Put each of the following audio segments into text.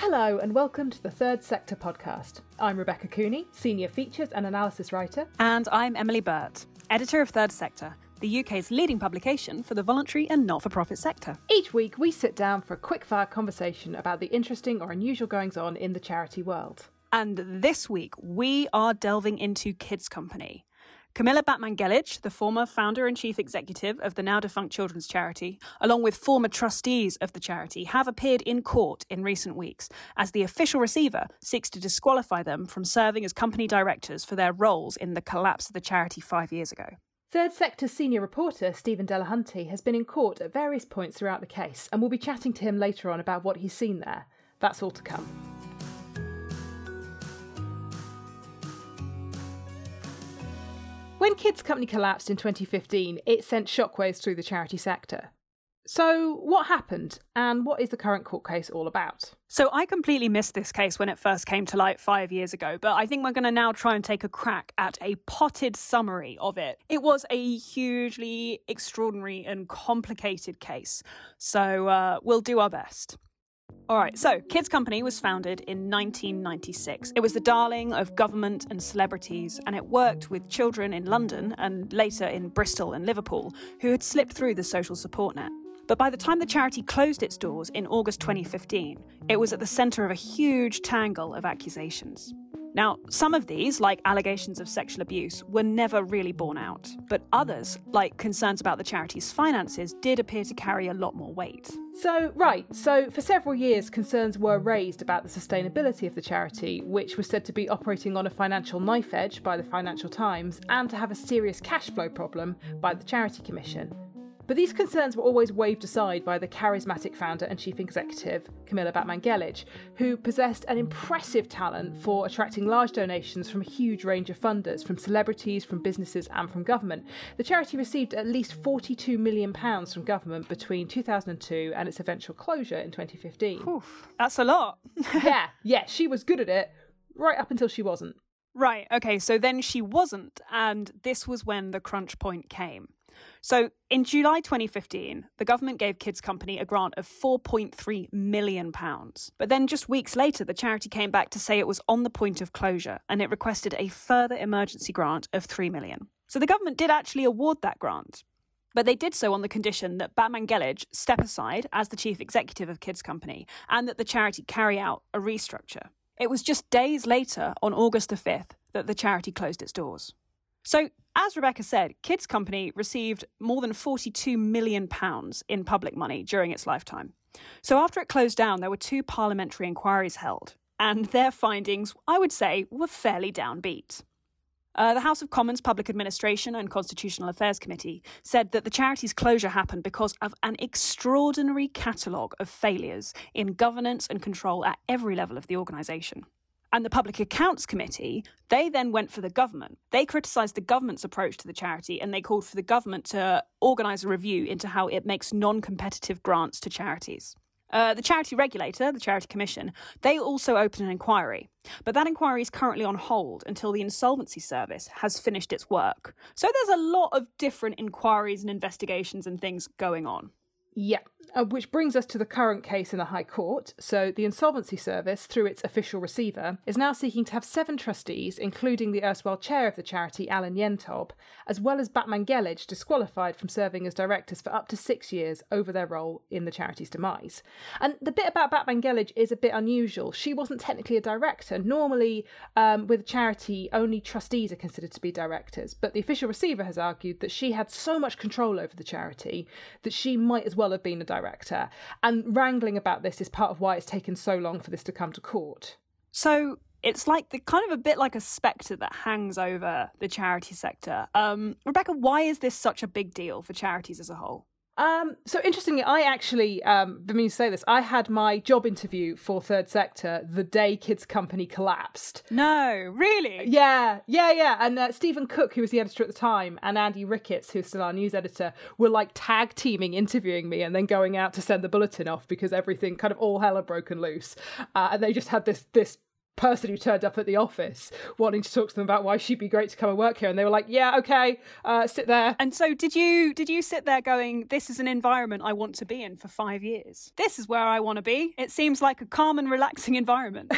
Hello and welcome to the Third Sector podcast. I'm Rebecca Cooney, Senior Features and Analysis Writer. And I'm Emily Burt, Editor of Third Sector, the UK's leading publication for the voluntary and not-for-profit sector. Each week we sit down for a quick-fire conversation about the interesting or unusual goings-on in the charity world. And this week we are delving into Kids Company. Camilla Batmanghelidjh, the former founder and chief executive of the now-defunct children's charity, along with former trustees of the charity, have appeared in court in recent weeks as the official receiver seeks to disqualify them from serving as company directors for their roles in the collapse of the charity 5 years ago. Third Sector senior reporter Stephen Delahunty has been in court at various points throughout the case, and we'll be chatting to him later on about what he's seen there. That's all to come. When Kids Company collapsed in 2015, it sent shockwaves through the charity sector. So what happened, and what is the current court case all about? So I completely missed this case when it first came to light 5 years ago, but I think we're going to now try and take a crack at a potted summary of it. It was a hugely extraordinary and complicated case, so we'll do our best. All right, so Kids Company was founded in 1996. It was the darling of government and celebrities, and it worked with children in London and later in Bristol and Liverpool who had slipped through the social support net. But by the time the charity closed its doors in August 2015, it was at the centre of a huge tangle of accusations. Now, some of these, like allegations of sexual abuse, were never really borne out. But others, like concerns about the charity's finances, did appear to carry a lot more weight. So for several years, concerns were raised about the sustainability of the charity, which was said to be operating on a financial knife edge by the Financial Times and to have a serious cash flow problem by the Charity Commission. But these concerns were always waved aside by the charismatic founder and chief executive, Camilla Batmanghelidjh, who possessed an impressive talent for attracting large donations from a huge range of funders, from celebrities, from businesses and from government. The charity received at least £42 million from government between 2002 and its eventual closure in 2015. Oof, that's a lot. Yeah, she was good at it, right up until she wasn't. Right, okay, so then she wasn't, and this was when the crunch point came. So in July 2015, the government gave Kids Company a grant of £4.3 million. But then just weeks later, the charity came back to say it was on the point of closure and it requested a further emergency grant of £3 million. So the government did actually award that grant. But they did so on the condition that Batmanghelidjh step aside as the chief executive of Kids Company and that the charity carry out a restructure. It was just days later, on August the 5th, that the charity closed its doors. So, as Rebecca said, Kids Company received more than £42 million in public money during its lifetime. So after it closed down, there were 2 parliamentary inquiries held, and their findings, I would say, were fairly downbeat. The House of Commons Public Administration and Constitutional Affairs Committee said that the charity's closure happened because of an extraordinary catalogue of failures in governance and control at every level of the organisation. And the Public Accounts Committee, they then went for the government. They criticised the government's approach to the charity and they called for the government to organise a review into how it makes non-competitive grants to charities. The charity regulator, the Charity Commission, they also opened an inquiry. But that inquiry is currently on hold until the Insolvency Service has finished its work. So there's a lot of different inquiries and investigations and things going on. Yeah, which brings us to the current case in the High Court. So the Insolvency Service, through its official receiver, is now seeking to have 7 trustees, including the erstwhile chair of the charity, Alan Yentob, as well as Batmanghelidjh, disqualified from serving as directors for up to 6 years over their role in the charity's demise. And the bit about Batmanghelidjh is a bit unusual. She wasn't technically a director. Normally, with a charity, only trustees are considered to be directors. But the official receiver has argued that she had so much control over the charity that she might as well have been a director. And wrangling about this is part of why it's taken so long for this to come to court. So it's like kind of a bit like a spectre that hangs over the charity sector. Rebecca, why is this such a big deal for charities as a whole? So interestingly, I actually, let me say this, I had my job interview for Third Sector the day Kids Company collapsed. No, really? Yeah. And Stephen Cook, who was the editor at the time, and Andy Ricketts, who's still our news editor, were like tag teaming interviewing me and then going out to send the bulletin off because everything kind of all hell had broken loose. And they just had this person who turned up at the office wanting to talk to them about why she'd be great to come and work here, and they were like, yeah, okay, sit there. And so did you sit there going, this is an environment I want to be in for 5 years? This is where I want to be. It seems like a calm and relaxing environment.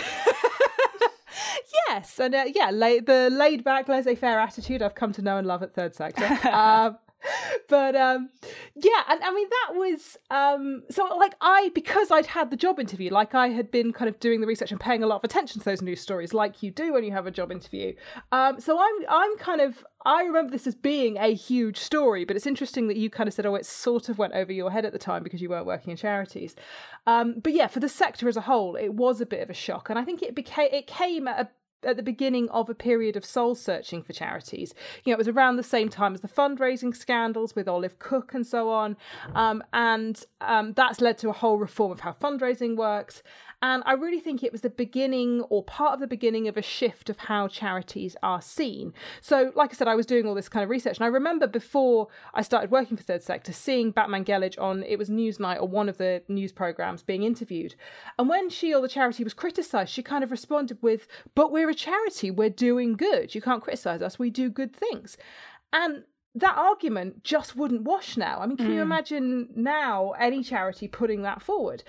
Yes, and the laid-back, laissez-faire attitude I've come to know and love at Third Sector. But yeah, and I mean that was so like because I'd had the job interview, like I had been kind of doing the research and paying a lot of attention to those news stories, like you do when you have a job interview. So I'm kind of, I remember this as being a huge story, but it's interesting that you kind of said, oh, it sort of went over your head at the time because you weren't working in charities. But yeah, for the sector as a whole, it was a bit of a shock, and I think it came at the beginning of a period of soul searching for charities. You know, it was around the same time as the fundraising scandals with Olive Cook and so on. And that's led to a whole reform of how fundraising works. And I really think it was the beginning, or part of the beginning, of a shift of how charities are seen. So, like I said, I was doing all this kind of research. And I remember before I started working for Third Sector, seeing Batman Gelage on, it was Newsnight or one of the news programmes, being interviewed. And when she or the charity was criticised, she kind of responded with, but we're a charity, we're doing good. You can't criticise us, we do good things. And that argument just wouldn't wash now. I mean, can you imagine now any charity putting that forward?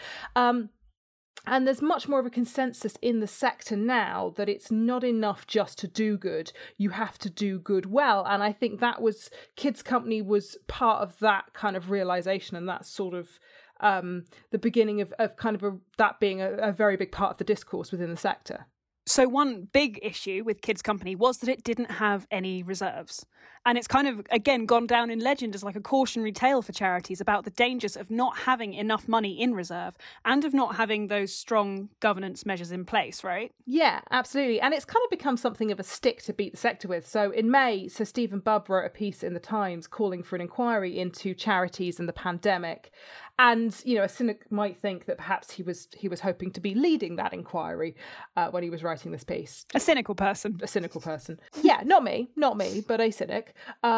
And there's much more of a consensus in the sector now that it's not enough just to do good. You have to do good well. And I think that was, Kids Company was part of that kind of realisation, and that's sort of the beginning of kind of that being a very big part of the discourse within the sector. So one big issue with Kids Company was that it didn't have any reserves. And it's kind of, again, gone down in legend as like a cautionary tale for charities about the dangers of not having enough money in reserve and of not having those strong governance measures in place, right? Yeah, absolutely. And it's kind of become something of a stick to beat the sector with. So in May, Sir Stephen Bubb wrote a piece in the Times calling for an inquiry into charities and the pandemic. And, you know, a cynic might think that perhaps he was hoping to be leading that inquiry when he was writing this piece. A cynical person. Yeah, not me, but a cynic.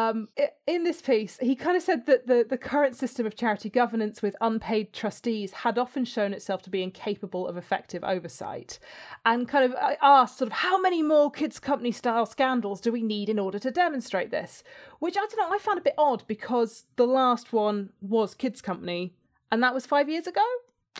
In this piece, he kind of said that the current system of charity governance with unpaid trustees had often shown itself to be incapable of effective oversight, and kind of asked sort of how many more Kids Company style scandals do we need in order to demonstrate this? Which, I don't know, I found a bit odd because the last one was Kids Company, and that was 5 years ago.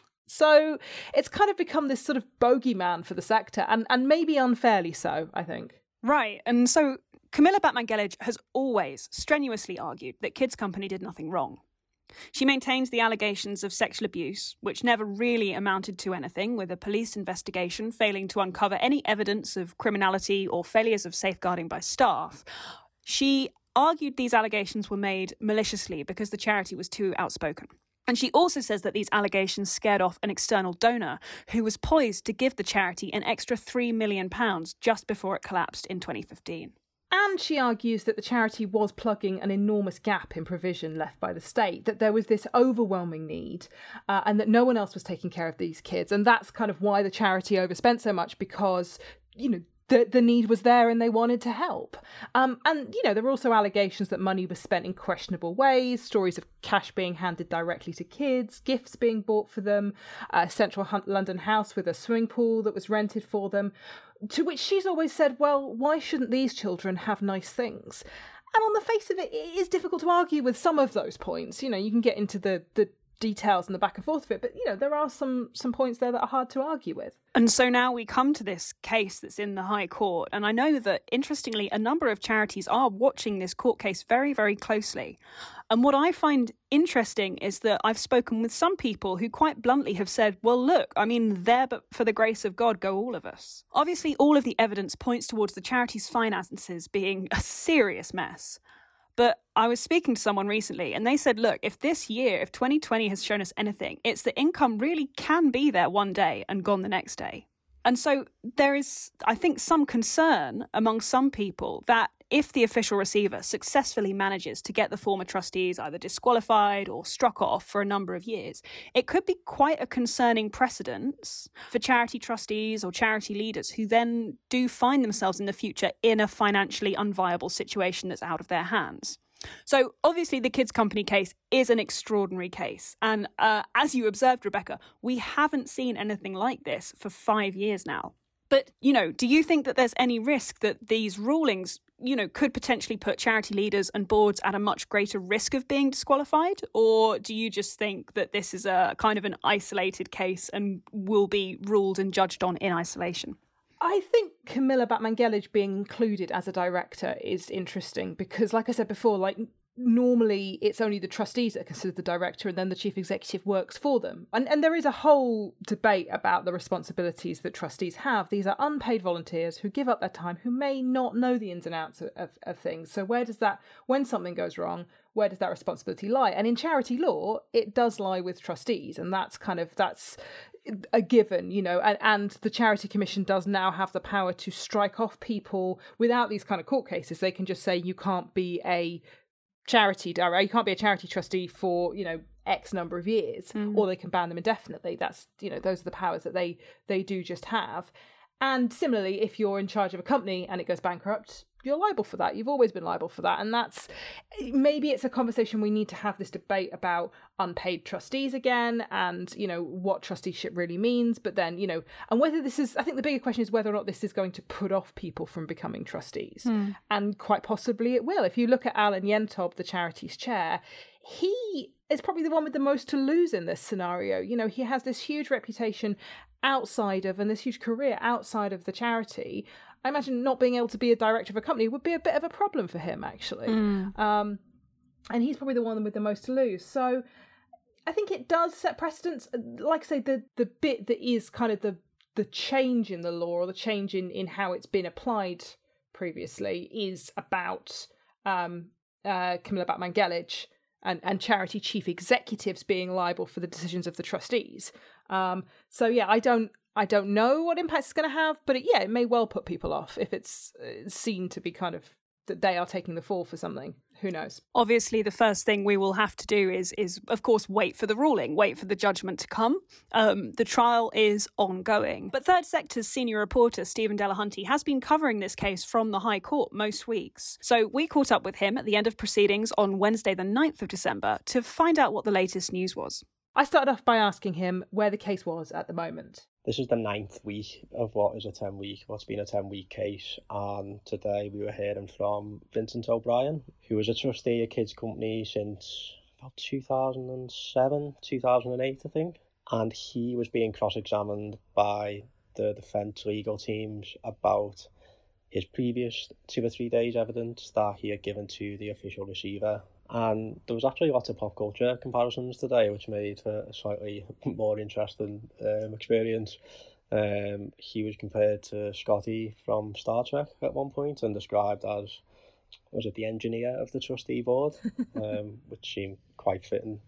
So it's kind of become this sort of bogeyman for the sector, and maybe unfairly so, I think. Right. And so Camilla Batman Gelage has always strenuously argued that Kids Company did nothing wrong. She maintains the allegations of sexual abuse, which never really amounted to anything, with a police investigation failing to uncover any evidence of criminality or failures of safeguarding by staff. She argued these allegations were made maliciously because the charity was too outspoken. And she also says that these allegations scared off an external donor who was poised to give the charity an extra £3 million just before it collapsed in 2015. And she argues that the charity was plugging an enormous gap in provision left by the state, that there was this overwhelming need and that no one else was taking care of these kids. And that's kind of why the charity overspent so much, because, you know, the need was there and they wanted to help. And, you know, there were also allegations that money was spent in questionable ways, stories of cash being handed directly to kids, gifts being bought for them, a central London house with a swimming pool that was rented for them, to which she's always said, well, why shouldn't these children have nice things? And on the face of it, it is difficult to argue with some of those points. You know, you can get into the details and the back and forth of it, but, you know, there are some points there that are hard to argue with. And so now we come to this case that's in the High Court, and I know that, interestingly, a number of charities are watching this court case very, very closely. And what I find interesting is that I've spoken with some people who quite bluntly have said, well, look, I mean, there but for the grace of God go all of us. Obviously, all of the evidence points towards the charity's finances being a serious mess. But I was speaking to someone recently and they said, look, if 2020 has shown us anything, it's that income really can be there one day and gone the next day. And so there is, I think, some concern among some people that if the official receiver successfully manages to get the former trustees either disqualified or struck off for a number of years, it could be quite a concerning precedent for charity trustees or charity leaders who then do find themselves in the future in a financially unviable situation that's out of their hands. So obviously the Kids Company case is an extraordinary case. And as you observed, Rebecca, we haven't seen anything like this for 5 years now. But, do you think that there's any risk that these rulings, could potentially put charity leaders and boards at a much greater risk of being disqualified? Or do you just think that this is a kind of an isolated case and will be ruled and judged on in isolation? I think Camilla Batmanghelidjh being included as a director is interesting because, like I said before, normally it's only the trustees that are considered the director and then the chief executive works for them. And there is a whole debate about the responsibilities that trustees have. These are unpaid volunteers who give up their time, who may not know the ins and outs of things. So when something goes wrong, where does that responsibility lie? And in charity law, it does lie with trustees. And that's a given, and the Charity Commission does now have the power to strike off people without these kind of court cases. They can just say you can't be a charity director, you can't be a charity trustee for X number of years, or they can ban them indefinitely. That's those are the powers that they do just have. And similarly, if you're in charge of a company and it goes bankrupt, you're liable for that. You've always been liable for that. And maybe it's a conversation we need to have, this debate about unpaid trustees again and, what trusteeship really means. But then, and whether I think the bigger question is whether or not this is going to put off people from becoming trustees. And quite possibly it will. If you look at Alan Yentob, the charity's chair, he is probably the one with the most to lose in this scenario. He has this huge reputation and this huge career outside of the charity. I imagine not being able to be a director of a company would be a bit of a problem for him, actually. And he's probably the one with the most to lose. So I think it does set precedents. Like I say, the bit that is kind of the change in the law, or the change in how it's been applied previously, is about Camilla Batmanghelidjh and charity chief executives being liable for the decisions of the trustees. So yeah, I don't know what impact it's going to have, but it may well put people off if it's seen to be kind of that they are taking the fall for something. Who knows? Obviously, the first thing we will have to do is of course, wait for the ruling, wait for the judgment to come. The trial is ongoing. But Third Sector's senior reporter, Stephen Delahunty, has been covering this case from the High Court most weeks. So we caught up with him at the end of proceedings on Wednesday, the 9th of December, to find out what the latest news was. I started off by asking him where the case was at the moment. This is the 9th week of what's been a 10-week case, and today we were hearing from Vincent O'Brien, who was a trustee of Kids Company since about 2007, 2008, I think, and he was being cross-examined by the defence legal teams about his previous 2 or 3 days' evidence that he had given to the official receiver. And there was actually lots of pop culture comparisons today, which made for a slightly more interesting experience. He was compared to Scotty from Star Trek at one point and described as, was it the engineer of the trustee board, which seemed quite fitting.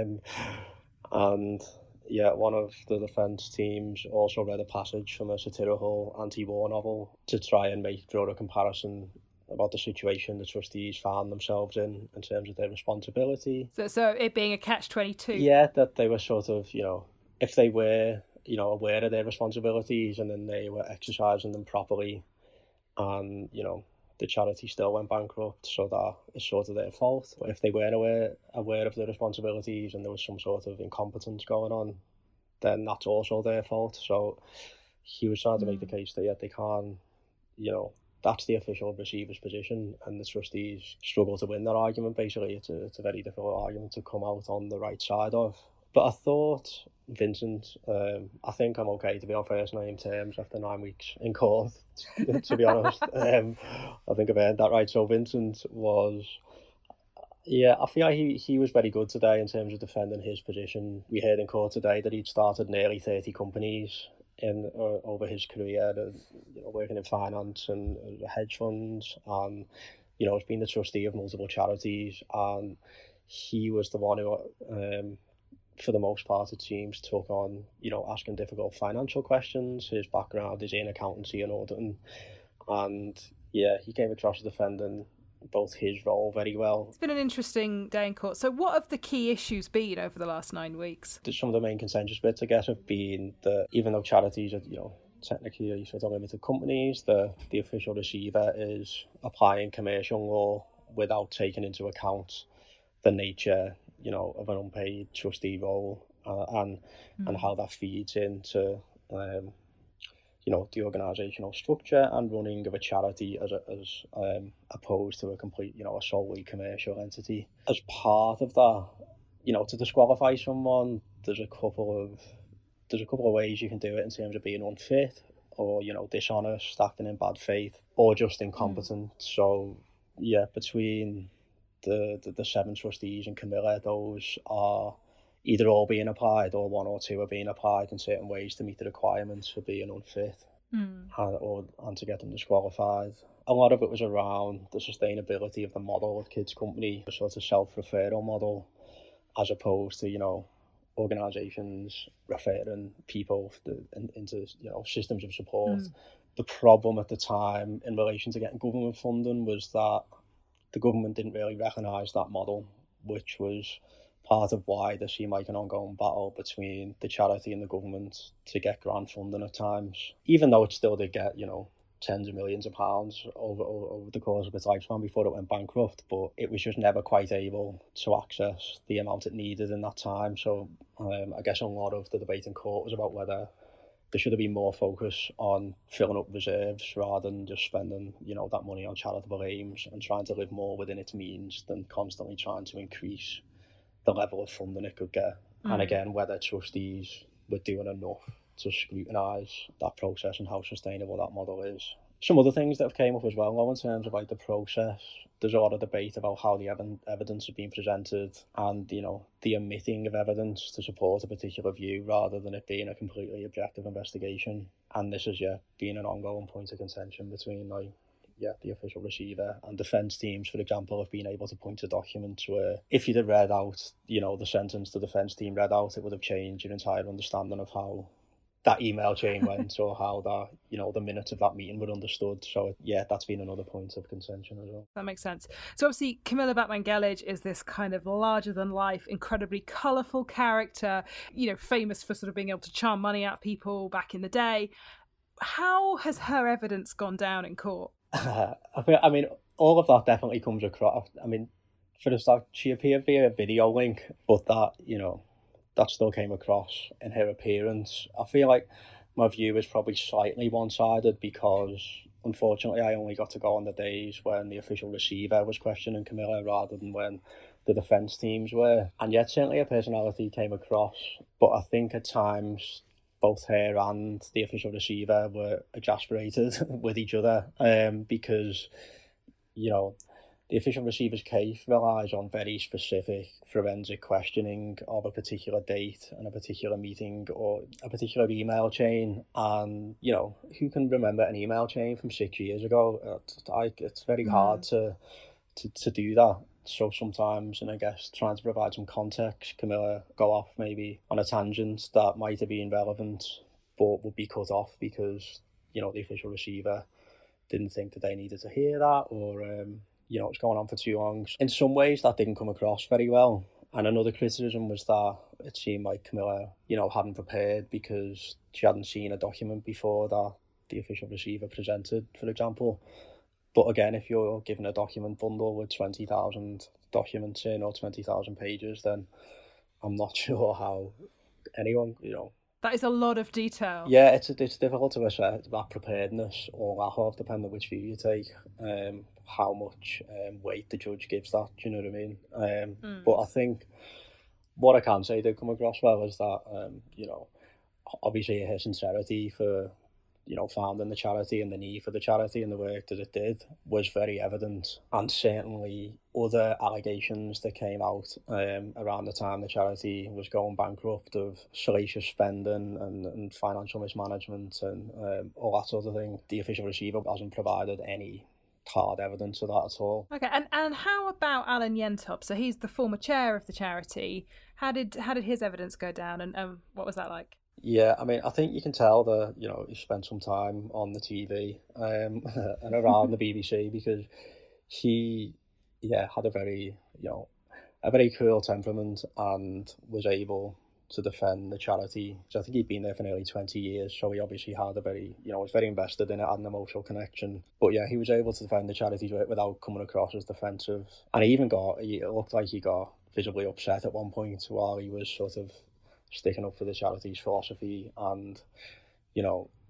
And yeah, one of the defence teams also read a passage from a satirical anti-war novel to try and draw a comparison about the situation the trustees found themselves in terms of their responsibility. So it being a catch-22? Yeah, that they were sort of, if they were, aware of their responsibilities and then they were exercising them properly and, the charity still went bankrupt, so that it's sort of their fault. But if they weren't aware of their responsibilities and there was some sort of incompetence going on, then that's also their fault. So he was trying to make the case that they can't, that's the official receiver's position, and the trustees struggle to win that argument. Basically, it's a very difficult argument to come out on the right side of. But I thought Vincent, I think I'm okay to be on first name terms after 9 weeks in court, to be honest. I think I've earned that right. So Vincent was, I feel like he was very good today in terms of defending his position. We heard in court today that he'd started nearly 30 companies over his career, working in finance and hedge funds, and has been the trustee of multiple charities, and he was the one who, for the most part, it seems, took on asking difficult financial questions. His background is in accountancy and auditing, and he came across as defending both his role very well. It's been an interesting day in court. So what have the key issues been over the last 9 weeks? Some of the main consensus bits, I guess, have been that even though charities are, technically sort of limited companies, the official receiver is applying commercial law without taking into account the nature, of an unpaid trustee role and how that feeds into the organisational structure and running of a charity as opposed to a complete, a solely commercial entity. As part of that, to disqualify someone, there's a couple of ways you can do it in terms of being unfit, or dishonest, acting in bad faith, or just incompetent. So yeah, between the 7 trustees and Camilla, those are either all being applied or 1 or 2 are being applied in certain ways to meet the requirements for being unfit and to get them disqualified. A lot of it was around the sustainability of the model of Kids Company, a sort of self-referral model, as opposed to, organisations referring people into systems of support. The problem at the time in relation to getting government funding was that the government didn't really recognise that model, which was part of why there seemed like an ongoing battle between the charity and the government to get grant funding at times, even though it still did get, tens of millions of pounds over the course of its lifespan before it went bankrupt, but it was just never quite able to access the amount it needed in that time. So I guess a lot of the debate in court was about whether there should have been more focus on filling up reserves rather than just spending, that money on charitable aims and trying to live more within its means than constantly trying to increase the level of funding it could get. And again, whether trustees were doing enough to scrutinise that process and how sustainable that model is. Some other things that have came up as well, though, in terms of the process, there's a lot of debate about how the evidence has been presented and, the omitting of evidence to support a particular view rather than it being a completely objective investigation. And this has, been an ongoing point of contention between, the official receiver and defence teams, for example, have been able to point to documents where if you'd have read out, the sentence the defence team read out, it would have changed your entire understanding of how that email chain went or how that, the minutes of that meeting were understood. So, that's been another point of contention as well. That makes sense. So obviously Camilla Batman-Gelage is this kind of larger-than-life, incredibly colourful character, famous for sort of being able to charm money out of people back in the day. How has her evidence gone down in court? I mean, all of that definitely comes across. I mean, for the start, she appeared via a video link, but that, that still came across in her appearance. I feel like my view is probably slightly one-sided because, unfortunately, I only got to go on the days when the official receiver was questioning Camilla rather than when the defence teams were. And yet, certainly her personality came across. But I think at times, both her and the official receiver were exasperated with each other because, the official receiver's case relies on very specific forensic questioning of a particular date and a particular meeting or a particular email chain. And, who can remember an email chain from 6 years ago? It's very hard to do that. So sometimes, and I guess trying to provide some context, Camilla go off maybe on a tangent that might have been relevant but would be cut off because, the official receiver didn't think that they needed to hear that or, it's going on for too long. In some ways, that didn't come across very well. And another criticism was that it seemed like Camilla, hadn't prepared because she hadn't seen a document before that the official receiver presented, for example. But again, if you're given a document bundle with 20,000 documents in or 20,000 pages, then I'm not sure how anyone, That is a lot of detail. Yeah, it's difficult to assess that preparedness or lack of, depending on which view you take, how much weight the judge gives that, do you know what I mean? But I think what I can say did come across well is that, obviously her sincerity for, founding the charity and the need for the charity and the work that it did was very evident. And certainly other allegations that came out around the time the charity was going bankrupt of salacious spending and financial mismanagement and all that sort of thing, the official receiver hasn't provided any hard evidence of that at all. Okay, and how about Alan Yentop? So he's the former chair of the charity. How did his evidence go down and what was that like? Yeah, I mean, I think you can tell that, he spent some time on the TV and around the BBC because he, had a very, a very cool temperament and was able to defend the charity. So I think he'd been there for nearly 20 years, so he obviously had a very, was very invested in it, had an emotional connection. But yeah, he was able to defend the charity's work without coming across as defensive. And it looked like he got visibly upset at one point while he was sort of sticking up for the charity's philosophy and,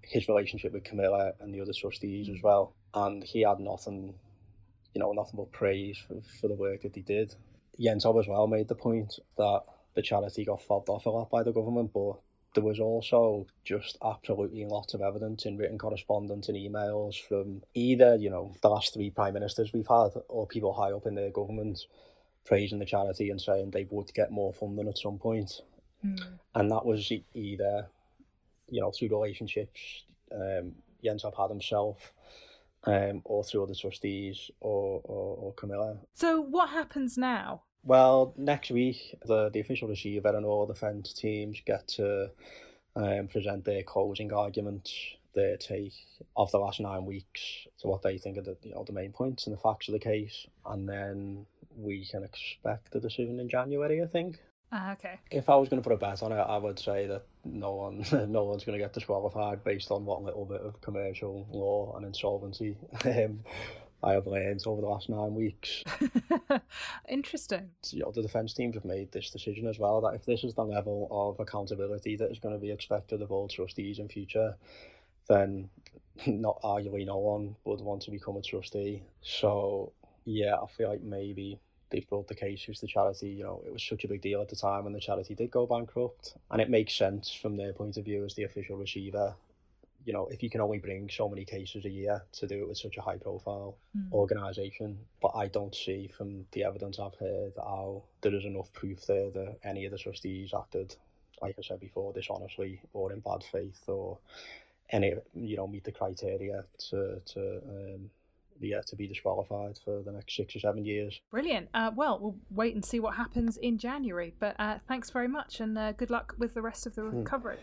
his relationship with Camilla and the other trustees as well. And he had nothing but praise for the work that he did. Yentov as well made the point that the charity got fobbed off a lot by the government, but there was also just absolutely lots of evidence in written correspondence and emails from either, the last 3 prime ministers we've had or people high up in their government praising the charity and saying they would get more funding at some point. And that was either, through relationships Yentov had himself, or through other trustees or Camilla. So what happens now? Well, next week, the official receiver and all defence teams get to present their closing arguments, their take of the last 9 weeks, to what they think are the main points and the facts of the case, and then we can expect a decision in January, I think. Okay. If I was going to put a bet on it, I would say that no one's going to get disqualified based on what little bit of commercial law and insolvency I have learned over the last 9 weeks. Interesting. The defence teams have made this decision as well, that if this is the level of accountability that is going to be expected of all trustees in future, then arguably no one would want to become a trustee. So, yeah, I feel like maybe they've brought the case because the charity, it was such a big deal at the time when the charity did go bankrupt. And it makes sense from their point of view as the official receiver. If you can only bring so many cases a year to do it with such a high-profile organisation. But I don't see from the evidence I've heard how there is enough proof there that any of the trustees acted, like I said before, dishonestly or in bad faith or any, meet the criteria to be disqualified for the next 6 or 7 years. Brilliant. Well, we'll wait and see what happens in January. But thanks very much and good luck with the rest of the coverage.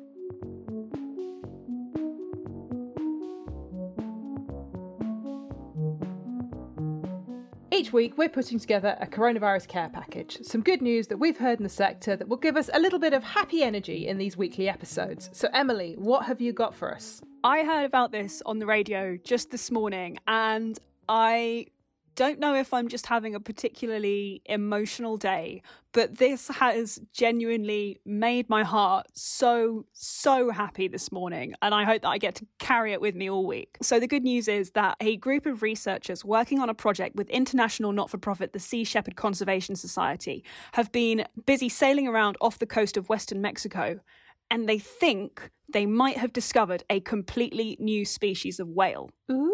Each week, we're putting together a coronavirus care package. Some good news that we've heard in the sector that will give us a little bit of happy energy in these weekly episodes. So, Emily, what have you got for us? I heard about this on the radio just this morning, and I don't know if I'm just having a particularly emotional day, but this has genuinely made my heart so happy this morning, and I hope that I get to carry it with me all week. So the good news is that a group of researchers working on a project with international not-for-profit the Sea Shepherd Conservation Society have been busy sailing around off the coast of Western Mexico, and they think they might have discovered a completely new species of whale.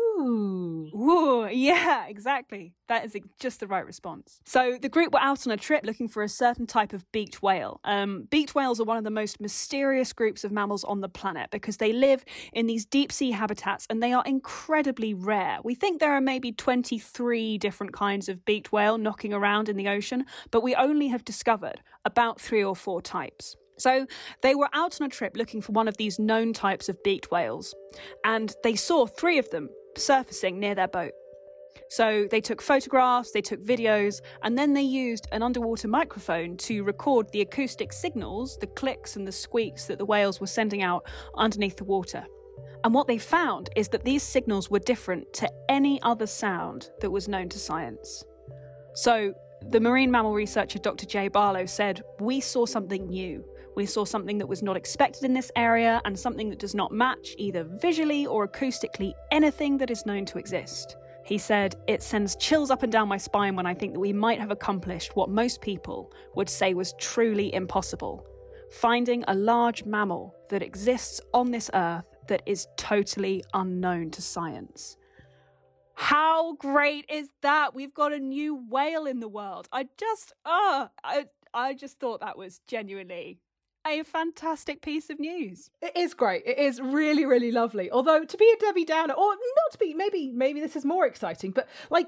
Ooh, yeah, exactly. That is just the right response. So the group were out on a trip looking for a certain type of beaked whale. Beaked whales are one of the most mysterious groups of mammals on the planet because they live in these deep sea habitats and they are incredibly rare. We think there are maybe 23 different kinds of beaked whale knocking around in the ocean, but we only have discovered about 3 or 4 types. So they were out on a trip looking for one of these known types of beaked whales, and they saw 3 of them surfacing near their boat. So they took photographs, they took videos, and then they used an underwater microphone to record the acoustic signals, the clicks and the squeaks that the whales were sending out underneath the water. And what they found is that these signals were different to any other sound that was known to science. So the marine mammal researcher Dr. Jay Barlow said, "We saw something new. We saw something that was not expected in this area and something that does not match, either visually or acoustically, anything that is known to exist." He said, "It sends chills up and down my spine when I think that we might have accomplished what most people would say was truly impossible. Finding a large mammal that exists on this earth that is totally unknown to science." How great is that? We've got a new whale in the world. I just thought that was genuinely a fantastic piece of news. It is great. It is really, really lovely. Although, to be a Debbie Downer, or not to be, maybe this is more exciting, but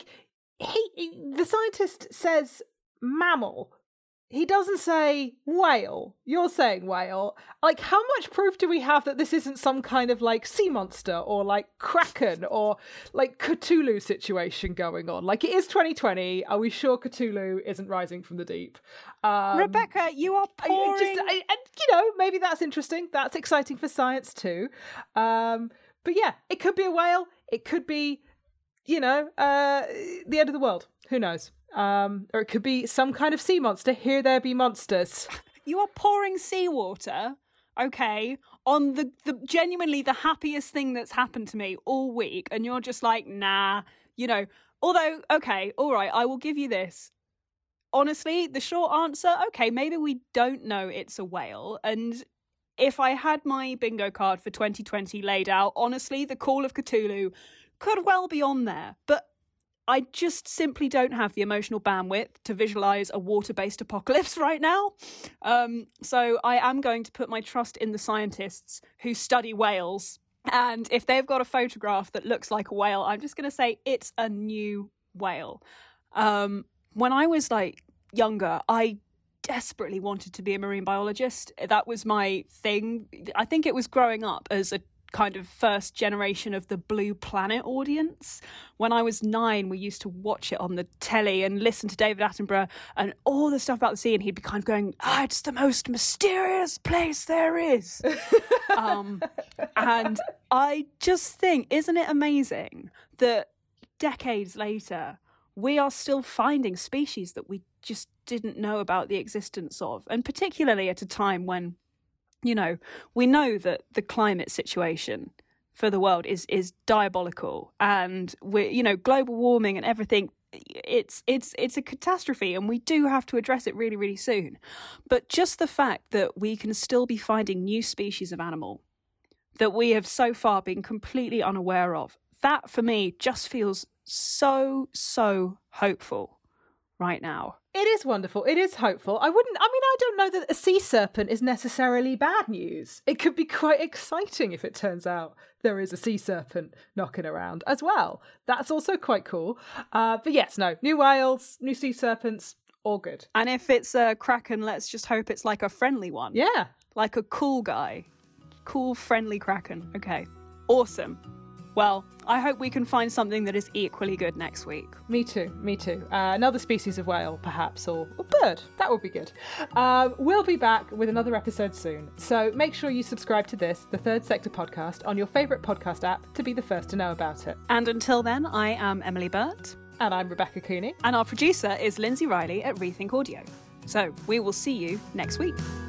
the scientist says mammal. He doesn't say whale. You're saying whale. How much proof do we have that this isn't some kind of sea monster or kraken or Cthulhu situation going on? It is 2020. Are we sure Cthulhu isn't rising from the deep? Rebecca, you are pouring. Maybe that's interesting. That's exciting for science too. But yeah, it could be a whale. It could be, the end of the world. Who knows? Or it could be some kind of sea monster. Here there be monsters. You are pouring seawater okay, on the genuinely the happiest thing that's happened to me all week, and you're just like, nah, although, okay, all right, I will give you this. Honestly, the short answer, okay, maybe we don't know it's a whale. And if I had my bingo card for 2020 laid out, honestly, the Call of Cthulhu could well be on there. But I just simply don't have the emotional bandwidth to visualize a water-based apocalypse right now. So I am going to put my trust in the scientists who study whales. And if they've got a photograph that looks like a whale, I'm just going to say it's a new whale. When I was younger, I desperately wanted to be a marine biologist. That was my thing. I think it was growing up as a kind of first generation of the Blue Planet audience. When I was 9, we used to watch it on the telly and listen to David Attenborough and all the stuff about the sea, and he'd be kind of going, it's the most mysterious place there is. And I just think, isn't it amazing that decades later, we are still finding species that we just didn't know about the existence of. And particularly at a time when, we know that the climate situation for the world is diabolical, and we're, global warming and everything, it's a catastrophe, and we do have to address it really, really soon. But just the fact that we can still be finding new species of animal that we have so far been completely unaware of, that for me just feels so hopeful right now. It is wonderful. It is hopeful. I don't know that a sea serpent is necessarily bad news. It could be quite exciting if it turns out there is a sea serpent knocking around as well. That's also quite cool. But yes, no, new whales, new sea serpents, all good. And if it's a kraken, let's just hope it's like a friendly one. Yeah. Like a cool guy. Cool, friendly kraken. Okay. Awesome. Well, I hope we can find something that is equally good next week. Me too. Another species of whale, perhaps, or bird. That would be good. We'll be back with another episode soon. So make sure you subscribe to this, the Third Sector podcast, on your favourite podcast app to be the first to know about it. And until then, I am Emily Burt. And I'm Rebecca Cooney. And our producer is Lindsay Riley at Rethink Audio. So we will see you next week.